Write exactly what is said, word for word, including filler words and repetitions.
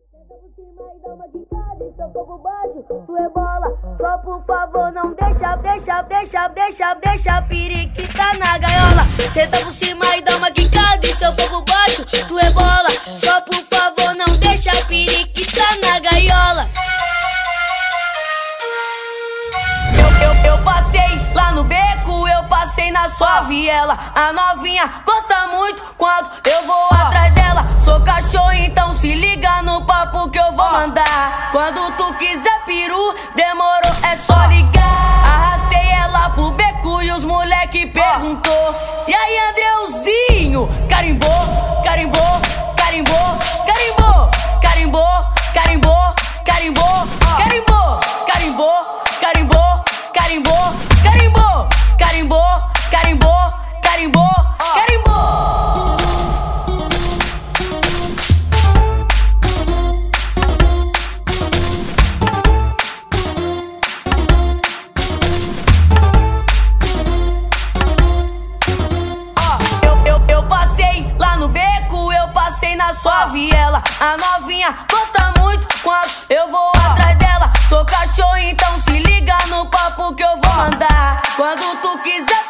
Senta por cima e dá uma quicada em seu corpo baixo, tu rebola. Só por favor não deixa, deixa, deixa, deixa, deixa a periquita na gaiola. Senta por cima e dá uma quicada em seu corpo baixo, tu rebola. Só por favor não deixa a periquita na gaiola. Eu, eu, eu passei lá no beco, eu passei na sua viela. A novinha gosta muito quando eu vou atrás dela. Sou cachorro, então se liga no papo que eu vou mandar. Quando tu quiser peru, demorou, é só ligar. Arrastei ela pro beco e os moleque perguntou: e aí, Andreuzinho? Carimbou, carimbou, carimbou, carimbou, carimbou, carimbou, carimbou, carimbou, carimbou, carimbou, carimbou, carimbou, carimbou, carimbou, carimbou, carimbou. Na sua viela, a novinha gosta muito quando eu vou atrás dela. Sou cachorro, então se liga no papo que eu vou mandar. Quando tu quiser